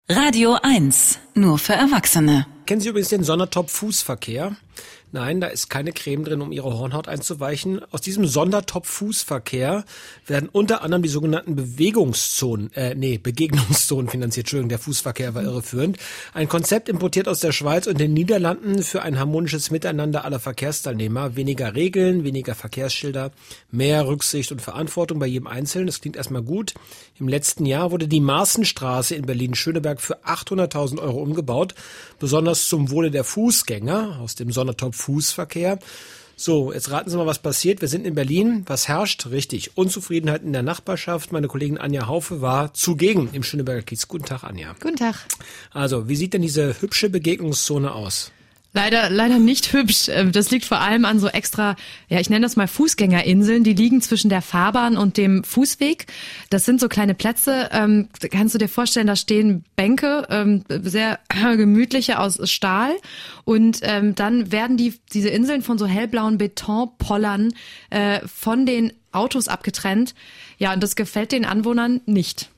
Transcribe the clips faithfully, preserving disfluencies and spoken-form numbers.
Radio eins, nur für Erwachsene. Kennen Sie übrigens den Sondertop-Fußverkehr? Nein, da ist keine Creme drin, um Ihre Hornhaut einzuweichen. Aus diesem Sondertop-Fußverkehr werden unter anderem die sogenannten Bewegungszonen, äh, nee, Begegnungszonen finanziert. Entschuldigung, der Fußverkehr war irreführend. Ein Konzept importiert aus der Schweiz und den Niederlanden für ein harmonisches Miteinander aller Verkehrsteilnehmer. Weniger Regeln, weniger Verkehrsschilder, mehr Rücksicht und Verantwortung bei jedem Einzelnen. Das klingt erstmal gut. Im letzten Jahr wurde die Marsenstraße in Berlin-Schöneberg für achthunderttausend Euro umgebaut, besonders zum Wohle der Fußgänger aus dem Sondertop Fußverkehr. So, jetzt raten Sie mal, was passiert. Wir sind in Berlin. Was herrscht? Richtig. Unzufriedenheit in der Nachbarschaft. Meine Kollegin Anja Haufe war zugegen im Schöneberger Kiez. Guten Tag, Anja. Guten Tag. Also, wie sieht denn diese hübsche Begegnungszone aus? Leider, leider nicht hübsch. Das liegt vor allem an so extra, ja, ich nenne das mal Fußgängerinseln. Die liegen zwischen der Fahrbahn und dem Fußweg. Das sind so kleine Plätze. Ähm, kannst du dir vorstellen, da stehen Bänke, ähm, sehr gemütliche aus Stahl. Und ähm, dann werden die diese Inseln von so hellblauen Betonpollern äh, von den Autos abgetrennt. Ja, und das gefällt den Anwohnern nicht.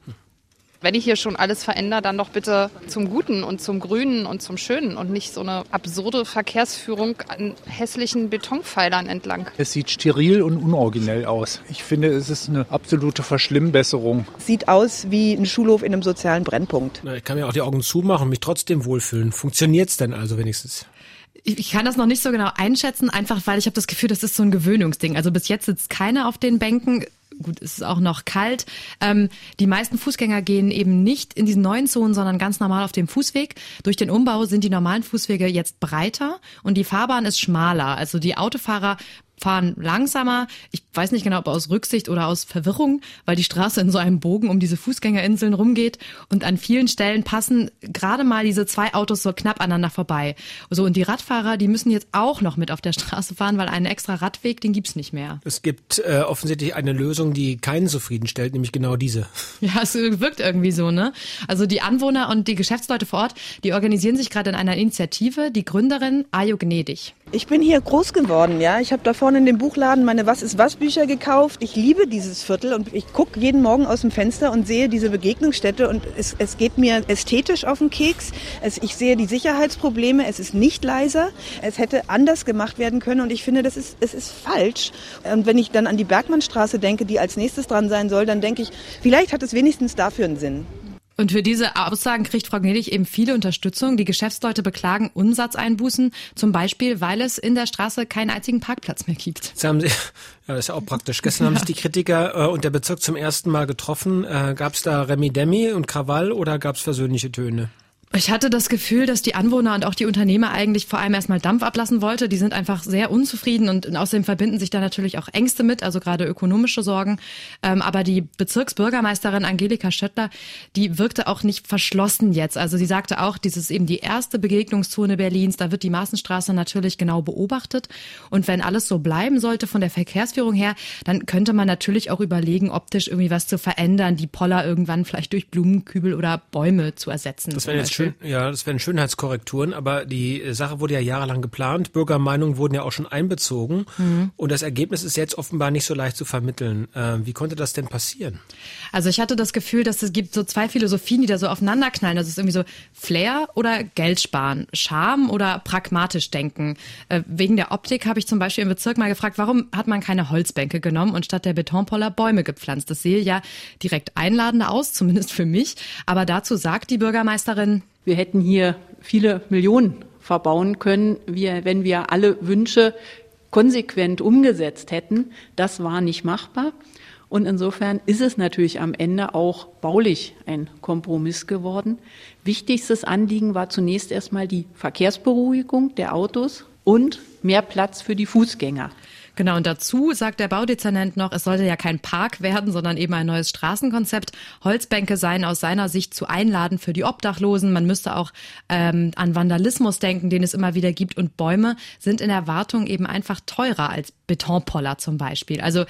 Wenn ich hier schon alles verändere, dann doch bitte zum Guten und zum Grünen und zum Schönen und nicht so eine absurde Verkehrsführung an hässlichen Betonpfeilern entlang. Es sieht steril und unoriginell aus. Ich finde, es ist eine absolute Verschlimmbesserung. Sieht aus wie ein Schulhof in einem sozialen Brennpunkt. Na, ich kann mir auch die Augen zumachen und mich trotzdem wohlfühlen. Funktioniert's denn also wenigstens? Ich kann das noch nicht so genau einschätzen, einfach weil ich habe das Gefühl, das ist so ein Gewöhnungsding. Also bis jetzt sitzt keiner auf den Bänken. Gut, es ist auch noch kalt. Ähm, die meisten Fußgänger gehen eben nicht in diesen neuen Zonen, sondern ganz normal auf dem Fußweg. Durch den Umbau sind die normalen Fußwege jetzt breiter und die Fahrbahn ist schmaler. Also die Autofahrer fahren langsamer. Ich weiß nicht genau, ob aus Rücksicht oder aus Verwirrung, weil die Straße in so einem Bogen um diese Fußgängerinseln rumgeht. Und an vielen Stellen passen gerade mal diese zwei Autos so knapp aneinander vorbei. So, und die Radfahrer, die müssen jetzt auch noch mit auf der Straße fahren, weil einen extra Radweg, den gibt's nicht mehr. Es gibt äh, offensichtlich eine Lösung, die keinen zufriedenstellt, nämlich genau diese. Ja, es wirkt irgendwie so, ne? Also die Anwohner und die Geschäftsleute vor Ort, die organisieren sich gerade in einer Initiative. Die Gründerin Ajo Gnedig. Ich bin hier groß geworden, ja. Ich habe da vorne in dem Buchladen meine Was-ist-was-Bücher gekauft. Ich liebe dieses Viertel und ich gucke jeden Morgen aus dem Fenster und sehe diese Begegnungsstätte und es, es geht mir ästhetisch auf den Keks. Es, ich sehe die Sicherheitsprobleme, es ist nicht leiser, es hätte anders gemacht werden können und ich finde, das ist, es ist falsch. Und wenn ich dann an die Bergmannstraße denke, die als nächstes dran sein soll, dann denke ich, vielleicht hat es wenigstens dafür einen Sinn. Und für diese Aussagen kriegt Frau Gnedig eben viele Unterstützung. Die Geschäftsleute beklagen Umsatzeinbußen, zum Beispiel, weil es in der Straße keinen einzigen Parkplatz mehr gibt. Jetzt haben Sie, ja, das ist ja auch praktisch. Gestern haben sich die Kritiker äh, und der Bezirk zum ersten Mal getroffen. Äh, gab es da Remi-Demi und Krawall oder gab es versöhnliche Töne? Ich hatte das Gefühl, dass die Anwohner und auch die Unternehmer eigentlich vor allem erstmal Dampf ablassen wollten. Die sind einfach sehr unzufrieden und außerdem verbinden sich da natürlich auch Ängste mit, also gerade ökonomische Sorgen. Ähm, aber die Bezirksbürgermeisterin Angelika Schöttler, die wirkte auch nicht verschlossen jetzt. Also sie sagte auch, dies ist eben die erste Begegnungszone Berlins. Da wird die Marsenstraße natürlich genau beobachtet. Und wenn alles so bleiben sollte von der Verkehrsführung her, dann könnte man natürlich auch überlegen, optisch irgendwie was zu verändern, die Poller irgendwann vielleicht durch Blumenkübel oder Bäume zu ersetzen. Das wäre jetzt schön, ja, das wären Schönheitskorrekturen, aber die Sache wurde ja jahrelang geplant. Bürgermeinungen wurden ja auch schon einbezogen. Mhm. Und das Ergebnis ist jetzt offenbar nicht so leicht zu vermitteln. Äh, wie konnte das denn passieren? Also ich hatte das Gefühl, dass es gibt so zwei Philosophien, die da so aufeinanderknallen. Das ist irgendwie so Flair oder Geld sparen, Charme oder pragmatisch denken. Äh, wegen der Optik habe ich zum Beispiel im Bezirk mal gefragt, warum hat man keine Holzbänke genommen und statt der Betonpoller Bäume gepflanzt? Das sehe ja direkt einladender aus, zumindest für mich. Aber dazu sagt die Bürgermeisterin: Wir hätten hier viele Millionen verbauen können, wir, wenn wir alle Wünsche konsequent umgesetzt hätten. Das war nicht machbar. Und insofern ist es natürlich am Ende auch baulich ein Kompromiss geworden. Wichtigstes Anliegen war zunächst erstmal die Verkehrsberuhigung der Autos und mehr Platz für die Fußgänger. Genau, und dazu sagt der Baudezernent noch, es sollte ja kein Park werden, sondern eben ein neues Straßenkonzept. Holzbänke seien aus seiner Sicht zu einladen für die Obdachlosen. Man müsste auch ähm, an Vandalismus denken, den es immer wieder gibt. Und Bäume sind in der Wartung eben einfach teurer als Betonpoller zum Beispiel. Also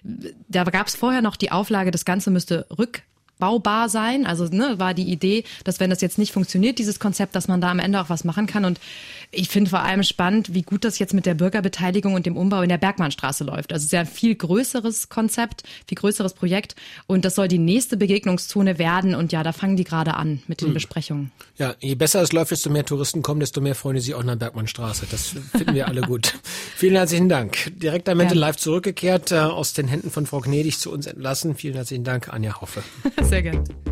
da gab es vorher noch die Auflage, das Ganze müsste rück baubar sein. Also ne, war die Idee, dass wenn das jetzt nicht funktioniert, dieses Konzept, dass man da am Ende auch was machen kann. Und Ich finde vor allem spannend, wie gut das jetzt mit der Bürgerbeteiligung und dem Umbau in der Bergmannstraße läuft. Also es ist ja ein viel größeres Konzept, viel größeres Projekt und das soll die nächste Begegnungszone werden und ja, da fangen die gerade an mit den hm. Besprechungen. Ja, je besser es läuft, desto mehr Touristen kommen, desto mehr freuen sich auch nach Bergmannstraße. Das finden wir alle gut. Vielen herzlichen Dank. Direktamente live zurückgekehrt, äh, aus den Händen von Frau Gnädig zu uns entlassen. Vielen herzlichen Dank, Anja Hoffe. Sehr gerne.